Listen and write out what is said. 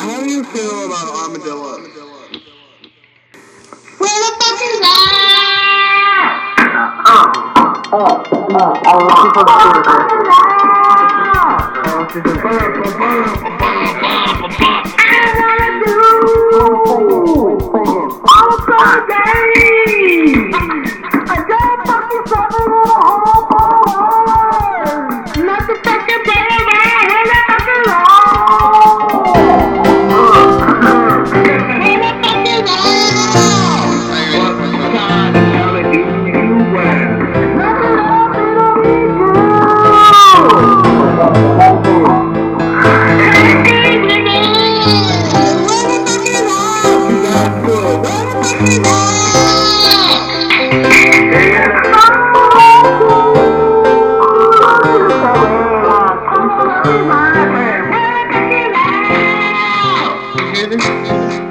How do you feel about armadillos? Where the fuck is that? You hear this?